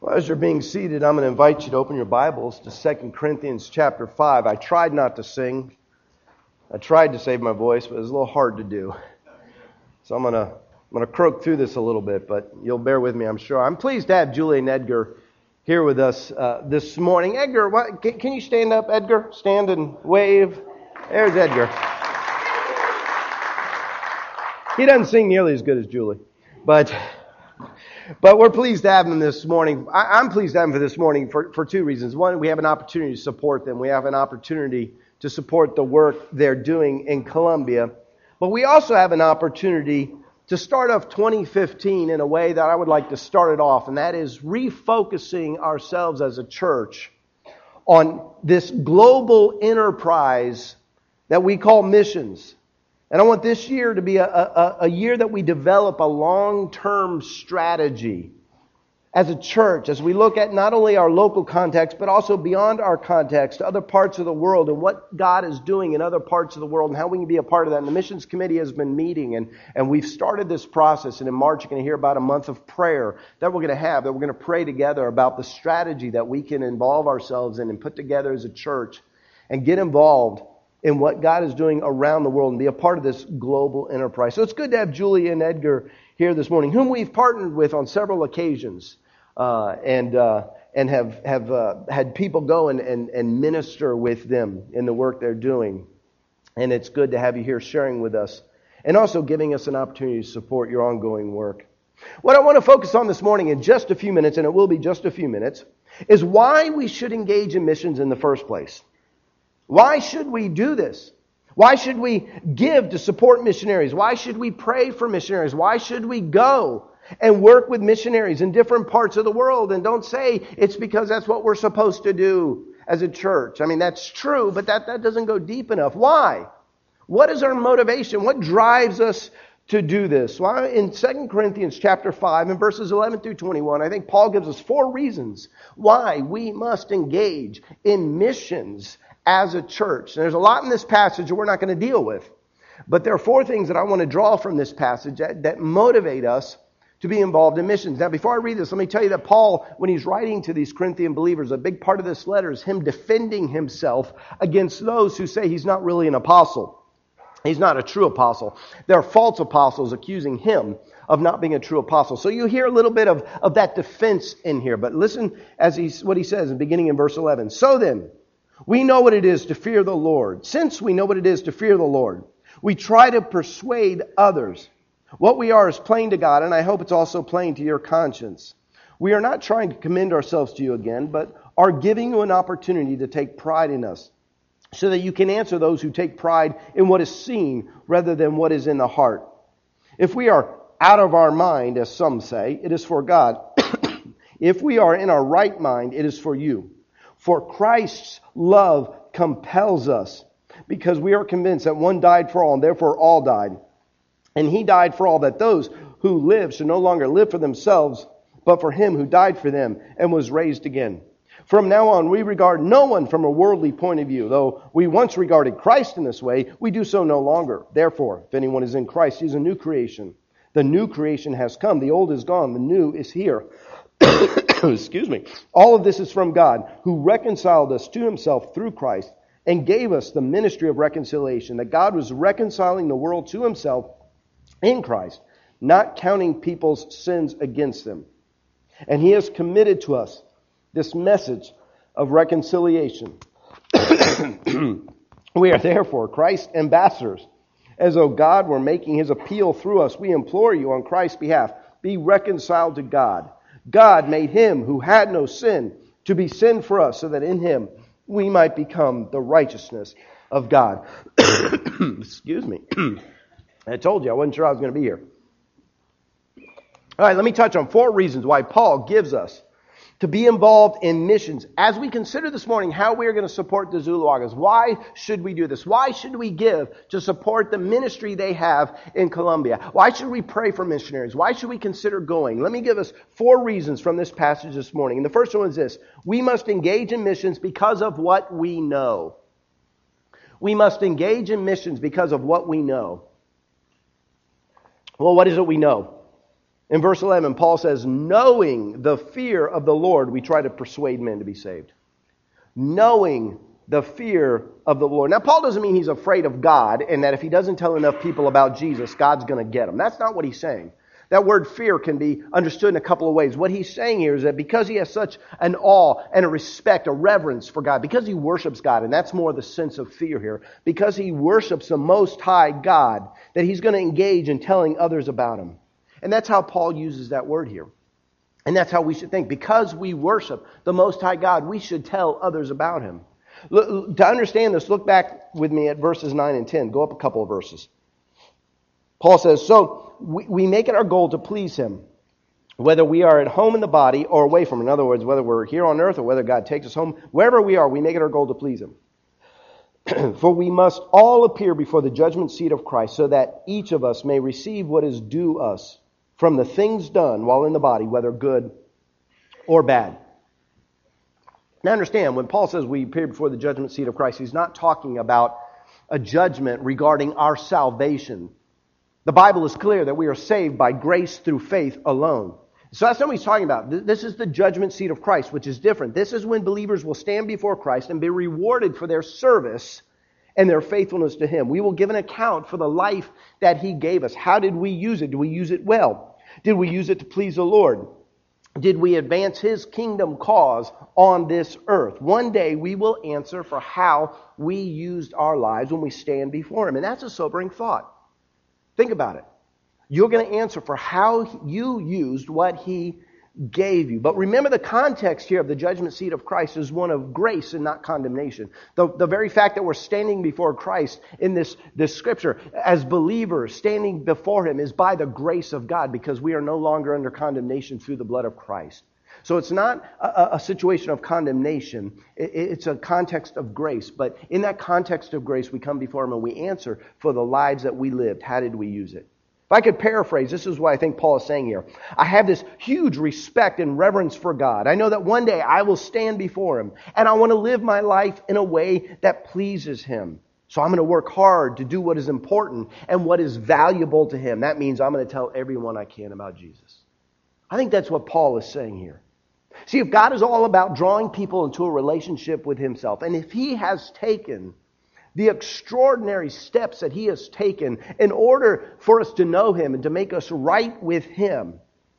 Well, as you're being seated, I'm going to invite you to open your Bibles to 2 Corinthians chapter 5. I tried not to sing. I tried to save my voice, but it was a little hard to do. So I'm going to croak through this a little bit, but you'll bear with me, I'm sure. I'm pleased to have Julie and Edgar here with us this morning. Edgar, can you stand up, Edgar? Stand and wave. There's Edgar. He doesn't sing nearly as good as Julie, but we're pleased to have them this morning. I'm pleased to have them for this morning for two reasons. One, we have an opportunity to support them. We have an opportunity to support the work they're doing in Colombia. But we also have an opportunity to start off 2015 in a way that I would like to start it off, and that is refocusing ourselves as a church on this global enterprise that we call missions. And I want this year to be a year that we develop a long-term strategy as a church, as we look at not only our local context, but also beyond our context, to other parts of the world, and what God is doing in other parts of the world, and how we can be a part of that. And the Missions Committee has been meeting, and we've started this process. And in March, you're going to hear about a month of prayer that we're going to have, that we're going to pray together about the strategy that we can involve ourselves in and put together as a church and get involved in what God is doing around the world and be a part of this global enterprise. So it's good to have Julie and Edgar here this morning, whom we've partnered with on several occasions, and have had people go and minister with them in the work they're doing. And it's good to have you here sharing with us and also giving us an opportunity to support your ongoing work. What I want to focus on this morning in just a few minutes, and it will be just a few minutes, is why we should engage in missions in the first place. Why should we do this? Why should we give to support missionaries? Why should we pray for missionaries? Why should we go and work with missionaries in different parts of the world? And don't say it's because that's what we're supposed to do as a church. I mean, that's true, but that doesn't go deep enough. Why? What is our motivation? What drives us to do this? Well, in 2 Corinthians chapter 5 and verses 11 through 21, I think Paul gives us 4 reasons why we must engage in missions as a church. And there's a lot in this passage that we're not going to deal with. But there are 4 things that I want to draw from this passage that motivate us to be involved in missions. Now, before I read this, let me tell you that Paul, when he's writing to these Corinthian believers, a big part of this letter is him defending himself against those who say he's not really an apostle. He's not a true apostle. There are false apostles accusing him of not being a true apostle. So you hear a little bit of that defense in here. But listen what he says, beginning in verse 11. So then, we know what it is to fear the Lord. Since we know what it is to fear the Lord, we try to persuade others. What we are is plain to God, and I hope it's also plain to your conscience. We are not trying to commend ourselves to you again, but are giving you an opportunity to take pride in us, so that you can answer those who take pride in what is seen rather than what is in the heart. If we are out of our mind, as some say, it is for God. If we are in our right mind, it is for you. For Christ's love compels us, because we are convinced that one died for all, and therefore all died. And he died for all, that those who live should no longer live for themselves, but for him who died for them and was raised again. From now on, we regard no one from a worldly point of view. Though we once regarded Christ in this way, we do so no longer. Therefore, if anyone is in Christ, he is a new creation. The new creation has come. The old is gone. The new is here. Excuse me. All of this is from God, who reconciled us to himself through Christ and gave us the ministry of reconciliation, that God was reconciling the world to himself in Christ, not counting people's sins against them. And he has committed to us this message of reconciliation. We are therefore Christ's ambassadors, as though God were making his appeal through us. We implore you on Christ's behalf, be reconciled to God. God made him who had no sin to be sin for us, so that in him we might become the righteousness of God. Excuse me. I told you I wasn't sure I was going to be here. All right, let me touch on 4 reasons why Paul gives us to be involved in missions. As we consider this morning how we are going to support the Zuluagas, why should we do this? Why should we give to support the ministry they have in Colombia? Why should we pray for missionaries? Why should we consider going? Let me give us 4 reasons from this passage this morning. And the first one is this: we must engage in missions because of what we know. We must engage in missions because of what we know. Well, what is it we know? In verse 11, Paul says, knowing the fear of the Lord, we try to persuade men to be saved. Knowing the fear of the Lord. Now, Paul doesn't mean he's afraid of God and that if he doesn't tell enough people about Jesus, God's going to get him. That's not what he's saying. That word fear can be understood in a couple of ways. What he's saying here is that because he has such an awe and a respect, a reverence for God, because he worships God, and that's more the sense of fear here, because he worships the Most High God, that he's going to engage in telling others about him. And that's how Paul uses that word here. And that's how we should think. Because we worship the Most High God, we should tell others about him. To understand this, look back with me at verses 9 and 10. Go up a couple of verses. Paul says, so we make it our goal to please him, whether we are at home in the body or away from him. In other words, whether we're here on earth or whether God takes us home, wherever we are, we make it our goal to please him. For we must all appear before the judgment seat of Christ, so that each of us may receive what is due us from the things done while in the body, whether good or bad. Now understand, when Paul says we appear before the judgment seat of Christ, he's not talking about a judgment regarding our salvation. The Bible is clear that we are saved by grace through faith alone. So that's not what he's talking about. This is the judgment seat of Christ, which is different. This is when believers will stand before Christ and be rewarded for their service and their faithfulness to him. We will give an account for the life that he gave us. How did we use it? Did we use it well? Did we use it to please the Lord? Did we advance his kingdom cause on this earth? One day we will answer for how we used our lives when we stand before him. And that's a sobering thought. Think about it. You're going to answer for how you used what he gave you. But remember, the context here of the judgment seat of Christ is one of grace and not condemnation. The very fact that we're standing before Christ in this scripture as believers standing before him is by the grace of God, because we are no longer under condemnation through the blood of Christ. So it's not a situation of condemnation. It's a context of grace. But in that context of grace, we come before him and we answer for the lives that we lived. How did we use it? If I could paraphrase, this is what I think Paul is saying here. I have this huge respect and reverence for God. I know that one day I will stand before him, and I want to live my life in a way that pleases him. So I'm going to work hard to do what is important and what is valuable to him. That means I'm going to tell everyone I can about Jesus. I think that's what Paul is saying here. See, if God is all about drawing people into a relationship with himself, and if he has taken the extraordinary steps that he has taken in order for us to know him and to make us right with him,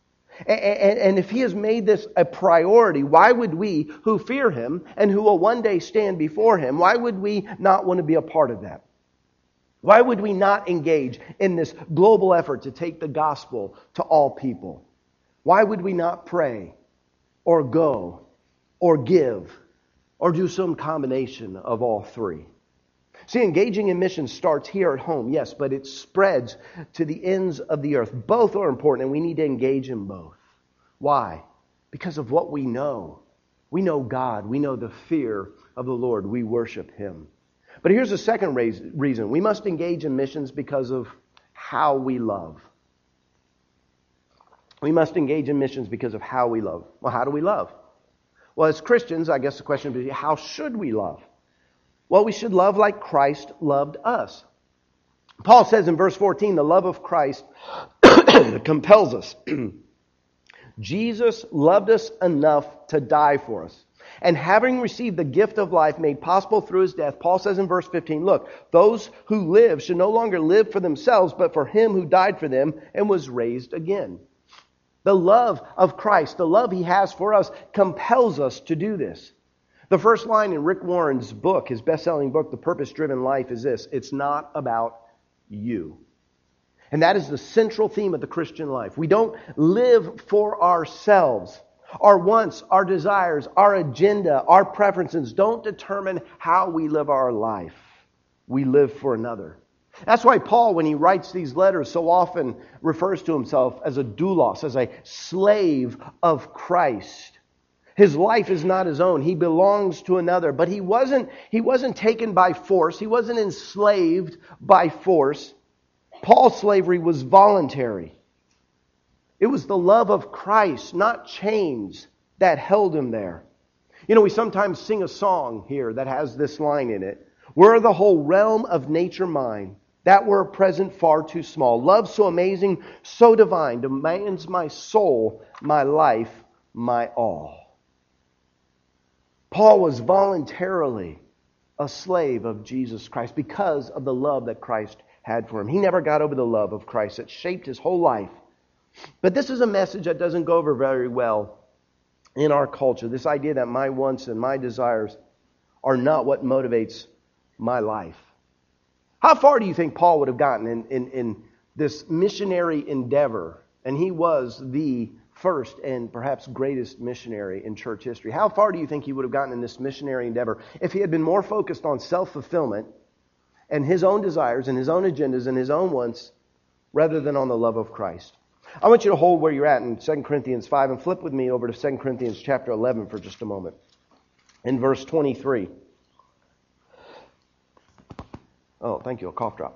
and if he has made this a priority, why would we who fear him and who will one day stand before him, why would we not want to be a part of that? Why would we not engage in this global effort to take the gospel to all people? Why would we not pray or go or give or do some combination of all three? See, engaging in missions starts here at home, yes, but it spreads to the ends of the earth. Both are important, and we need to engage in both. Why? Because of what we know. We know God. We know the fear of the Lord. We worship him. But here's the second reason. We must engage in missions because of how we love. We must engage in missions because of how we love. Well, how do we love? Well, as Christians, I guess the question would be, how should we love? Well, we should love like Christ loved us. Paul says in verse 14, the love of Christ compels us. Jesus loved us enough to die for us. And having received the gift of life made possible through his death, Paul says in verse 15, look, those who live should no longer live for themselves, but for him who died for them and was raised again. The love of Christ, the love he has for us, compels us to do this. The first line in Rick Warren's book, his best-selling book, The Purpose-Driven Life, is this: it's not about you. And that is the central theme of the Christian life. We don't live for ourselves. Our wants, our desires, our agenda, our preferences don't determine how we live our life. We live for another. That's why Paul, when he writes these letters, so often refers to himself as a doulos, as a slave of Christ. His life is not his own. He belongs to another. But he wasn't taken by force. He wasn't enslaved by force. Paul's slavery was voluntary. It was the love of Christ, not chains, that held him there. You know, we sometimes sing a song here that has this line in it. Were the whole realm of nature mine, That word present far too small. Love so amazing, so divine, demands my soul, my life, my all. Paul was voluntarily a slave of Jesus Christ because of the love that Christ had for him. He never got over the love of Christ that shaped his whole life. But this is a message that doesn't go over very well in our culture. This idea that my wants and my desires are not what motivates my life. How far do you think Paul would have gotten in this missionary endeavor? And he was the first and perhaps greatest missionary in church history. How far do you think he would have gotten in this missionary endeavor if he had been more focused on self-fulfillment and his own desires and his own agendas and his own wants rather than on the love of Christ? I want you to hold where you're at in 2 Corinthians 5 and flip with me over to 2 Corinthians chapter 11 for just a moment. In verse 23. Oh, thank you, a cough drop.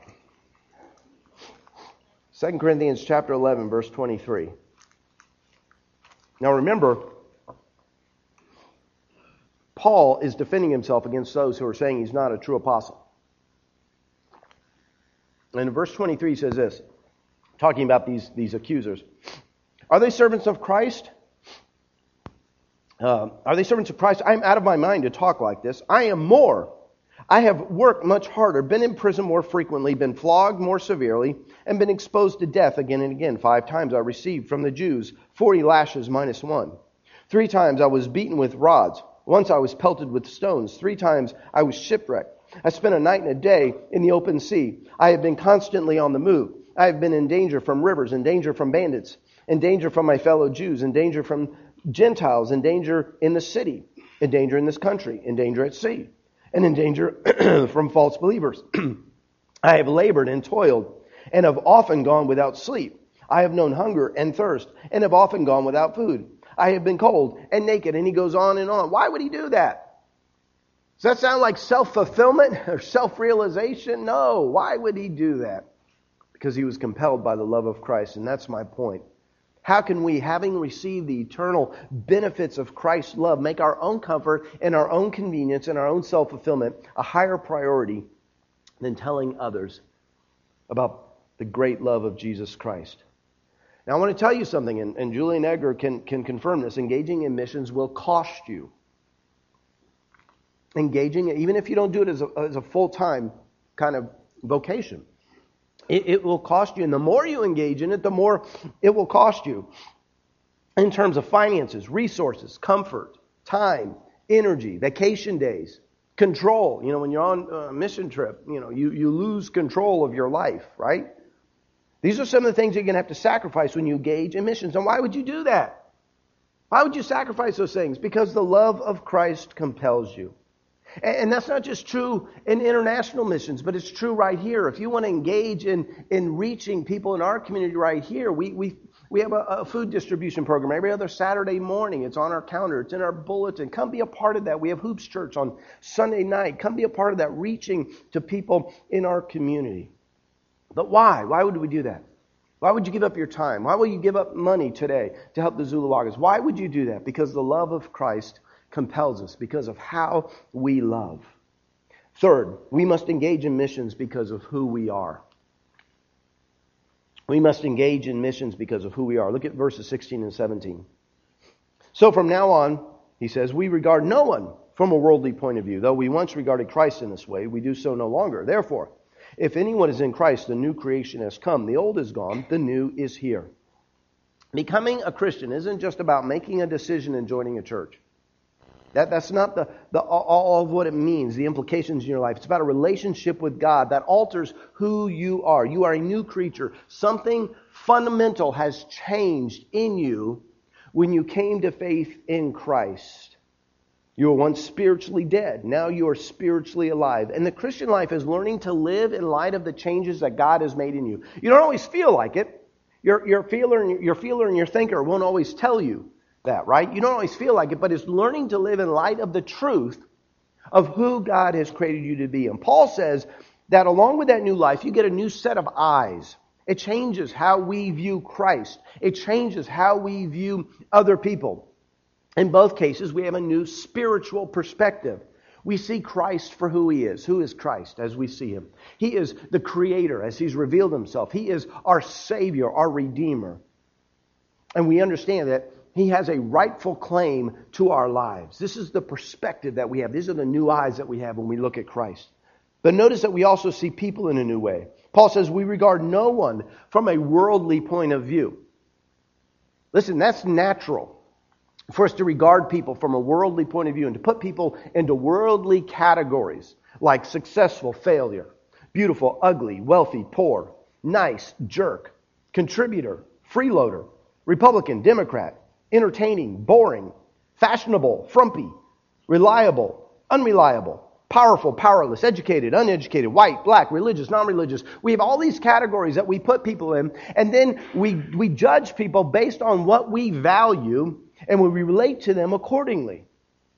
2 Corinthians chapter 11, verse 23. Now remember, Paul is defending himself against those who are saying he's not a true apostle. And in verse 23 he says this, talking about these accusers. Are they servants of Christ? Are they servants of Christ? I'm out of my mind to talk like this. I am more. I have worked much harder, been in prison more frequently, been flogged more severely, and been exposed to death again and again. 5 times I received from the Jews 40 lashes minus 1. 3 times I was beaten with rods. Once I was pelted with stones. 3 times I was shipwrecked. I spent a night and a day in the open sea. I have been constantly on the move. I have been in danger from rivers, in danger from bandits, in danger from my fellow Jews, in danger from Gentiles, in danger in the city, in danger in this country, in danger at sea, and in danger from false believers. I have labored and toiled, and have often gone without sleep. I have known hunger and thirst, and have often gone without food. I have been cold and naked, and he goes on and on. Why would he do that? Does that sound like self-fulfillment or self-realization? No. Why would he do that? Because he was compelled by the love of Christ, and that's my point. How can we, having received the eternal benefits of Christ's love, make our own comfort and our own convenience and our own self-fulfillment a higher priority than telling others about the great love of Jesus Christ? Now I want to tell you something, and Julian Edgar can confirm this. Engaging in missions will cost you. Engaging, even if you don't do it as a full-time kind of vocation, it will cost you. And the more you engage in it, the more it will cost you in terms of finances, resources, comfort, time, energy, vacation days, control. You know, when you're on a mission trip, you lose control of your life, right? These are some of the things you're going to have to sacrifice when you engage in missions. And why would you do that? Why would you sacrifice those things? Because the love of Christ compels you. And that's not just true in international missions, but it's true right here. If you want to engage in reaching people in our community right here, we have a food distribution program every other Saturday morning. It's on our calendar. It's in our bulletin. Come be a part of that. We have Hoops Church on Sunday night. Come be a part of that, reaching to people in our community. But why? Why would we do that? Why would you give up your time? Why will you give up money today to help the Zuluagas? Why would you do that? Because the love of Christ compels us, because of how we love. Third, we must engage in missions because of who we are. We must engage in missions because of who we are. Look at verses 16 and 17. So from now on, he says, we regard no one from a worldly point of view. Though we once regarded Christ in this way, we do so no longer. Therefore, if anyone is in Christ, the new creation has come. The old is gone, the new is here. Becoming a Christian isn't just about making a decision and joining a church. That's not the all of what it means, the implications in your life. It's about a relationship with God that alters who you are. You are a new creature. Something fundamental has changed in you when you came to faith in Christ. You were once spiritually dead. Now you are spiritually alive. And the Christian life is learning to live in light of the changes that God has made in you. You don't always feel like it. Your feeler and your thinker won't always tell you that, right? You don't always feel like it, but it's learning to live in light of the truth of who God has created you to be. And Paul says that along with that new life, you get a new set of eyes. It changes how we view Christ. It changes how we view other people. In both cases, we have a new spiritual perspective. We see Christ for who he is. Who is Christ as we see him? He is the Creator as he's revealed himself. He is our Savior, our Redeemer. And we understand that he has a rightful claim to our lives. This is the perspective that we have. These are the new eyes that we have when we look at Christ. But notice that we also see people in a new way. Paul says we regard no one from a worldly point of view. Listen, that's natural for us to regard people from a worldly point of view and to put people into worldly categories like successful, failure, beautiful, ugly, wealthy, poor, nice, jerk, contributor, freeloader, Republican, Democrat, entertaining, boring, fashionable, frumpy, reliable, unreliable, powerful, powerless, educated, uneducated, white, black, religious, non-religious. We have all these categories that we put people in, and then we judge people based on what we value, and we relate to them accordingly.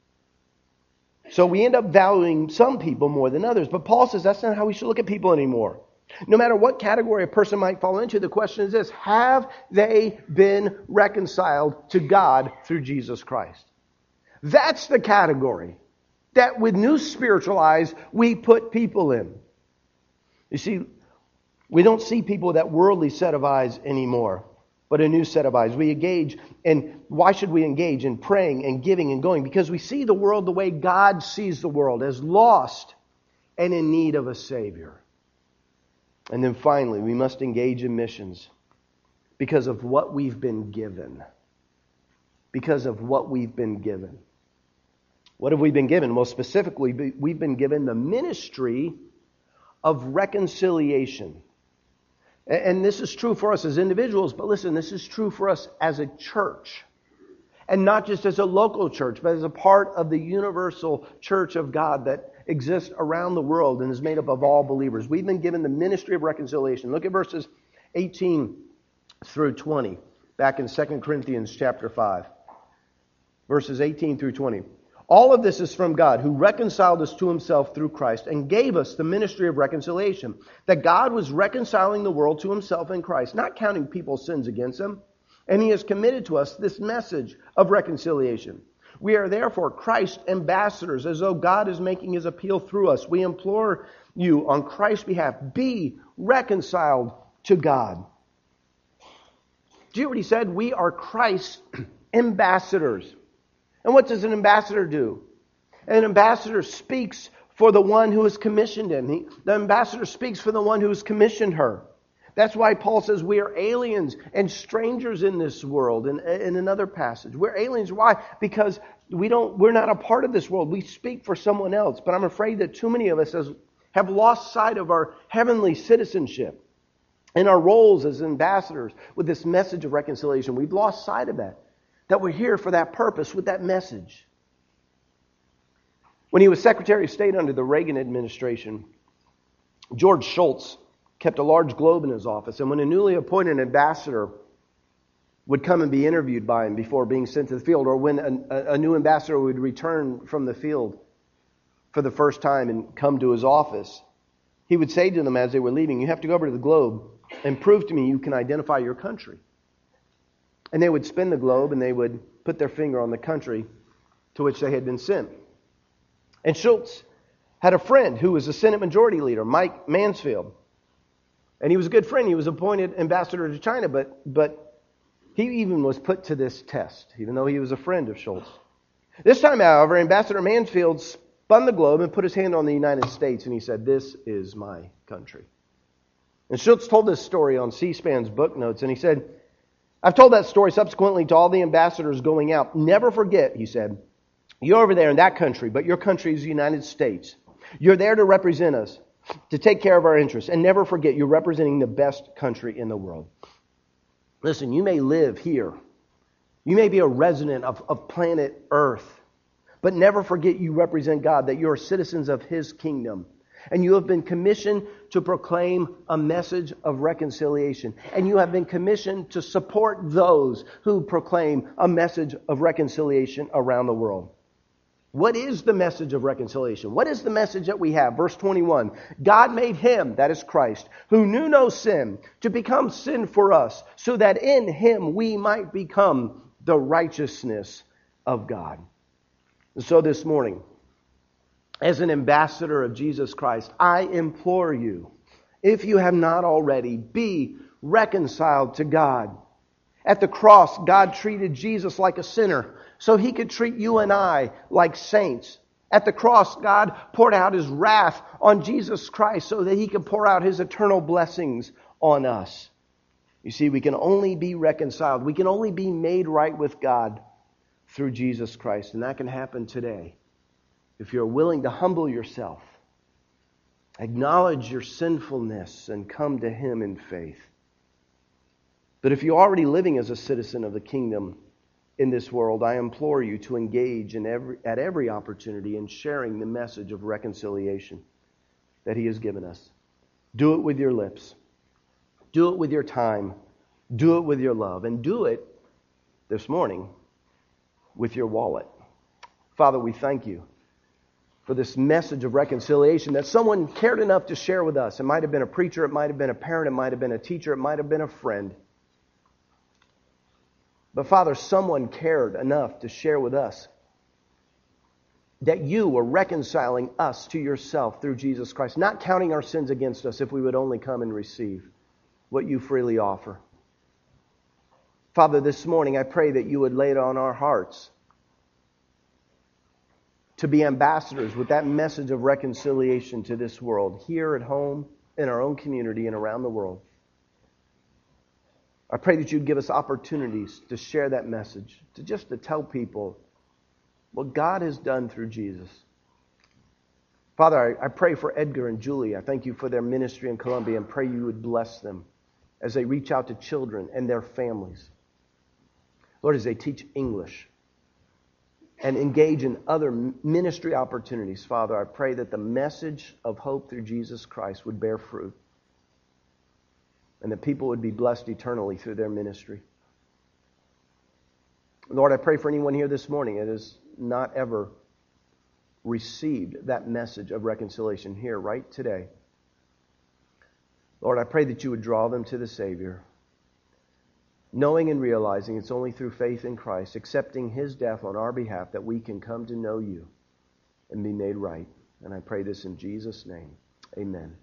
So we end up valuing some people more than others. But Paul says that's not how we should look at people anymore. No matter what category a person might fall into, the question is this: have they been reconciled to God through Jesus Christ? That's the category that with new spiritual eyes we put people in. You see, we don't see people with that worldly set of eyes anymore, but a new set of eyes. We engage, and why should we engage in praying and giving and going? Because we see the world the way God sees the world, as lost and in need of a Savior. And then finally, we must engage in missions because of what we've been given. Because of what we've been given. What have we been given? Well, specifically, we've been given the ministry of reconciliation. And this is true for us as individuals, but listen, this is true for us as a church. And not just as a local church, but as a part of the universal church of God that exists around the world and is made up of all believers. We've been given the ministry of reconciliation. Look at verses 18 through 20, back in 2 Corinthians chapter 5. Verses 18 through 20. All of this is from God, who reconciled us to himself through Christ and gave us the ministry of reconciliation. That God was reconciling the world to himself in Christ, not counting people's sins against them. And he has committed to us this message of reconciliation. We are therefore Christ's ambassadors, as though God is making his appeal through us. We implore you on Christ's behalf, be reconciled to God. Do you hear what he said? We are Christ's ambassadors. And what does an ambassador do? An ambassador speaks for the one who has commissioned him. The ambassador speaks for the one who has commissioned her. That's why Paul says we are aliens and strangers in this world. In another passage, we're aliens. Why? Because we're not a part of this world. We speak for someone else. But I'm afraid that too many of us have lost sight of our heavenly citizenship and our roles as ambassadors with this message of reconciliation. We've lost sight of that. That we're here for that purpose with that message. When he was Secretary of State under the Reagan administration, George Shultz kept a large globe in his office. And when a newly appointed ambassador would come and be interviewed by him before being sent to the field, or when a new ambassador would return from the field for the first time and come to his office, he would say to them as they were leaving, you have to go over to the globe and prove to me you can identify your country. And they would spin the globe and they would put their finger on the country to which they had been sent. And Shultz had a friend who was a Senate Majority Leader, Mike Mansfield. And he was a good friend. He was appointed ambassador to China, but he even was put to this test, even though he was a friend of Shultz. This time, however, Ambassador Mansfield spun the globe and put his hand on the United States, and he said, "This is my country." And Shultz told this story on C-SPAN's book notes, and he said, I've told that story subsequently to all the ambassadors going out. Never forget, he said, you're over there in that country, but your country is the United States. You're there to represent us, to take care of our interests. And never forget, you're representing the best country in the world. Listen, you may live here. You may be a resident of planet Earth. But never forget you represent God, that you're citizens of his kingdom. And you have been commissioned to proclaim a message of reconciliation. And you have been commissioned to support those who proclaim a message of reconciliation around the world. What is the message of reconciliation? What is the message that we have? Verse 21, God made him, that is Christ, who knew no sin, to become sin for us, so that in him we might become the righteousness of God. And so this morning, as an ambassador of Jesus Christ, I implore you, if you have not already, be reconciled to God. At the cross, God treated Jesus like a sinner so He could treat you and I like saints. At the cross, God poured out His wrath on Jesus Christ so that He could pour out His eternal blessings on us. You see, we can only be reconciled. We can only be made right with God through Jesus Christ. And that can happen today if you're willing to humble yourself, acknowledge your sinfulness, and come to Him in faith. But if you're already living as a citizen of the kingdom in this world, I implore you to engage at every opportunity in sharing the message of reconciliation that He has given us. Do it with your lips. Do it with your time. Do it with your love. And do it this morning with your wallet. Father, we thank you for this message of reconciliation that someone cared enough to share with us. It might have been a preacher, it might have been a parent, it might have been a teacher, it might have been a friend. But Father, someone cared enough to share with us that you were reconciling us to yourself through Jesus Christ, not counting our sins against us if we would only come and receive what you freely offer. Father, this morning I pray that you would lay it on our hearts to be ambassadors with that message of reconciliation to this world, here at home, in our own community, and around the world. I pray that you'd give us opportunities to share that message, to tell people what God has done through Jesus. Father, I pray for Edgar and Julie. I thank you for their ministry in Colombia and pray you would bless them as they reach out to children and their families. Lord, as they teach English and engage in other ministry opportunities, Father, I pray that the message of hope through Jesus Christ would bear fruit and that people would be blessed eternally through their ministry. Lord, I pray for anyone here this morning that has not ever received that message of reconciliation here, right today. Lord, I pray that you would draw them to the Savior, knowing and realizing it's only through faith in Christ, accepting His death on our behalf, that we can come to know you and be made right. And I pray this in Jesus' name. Amen.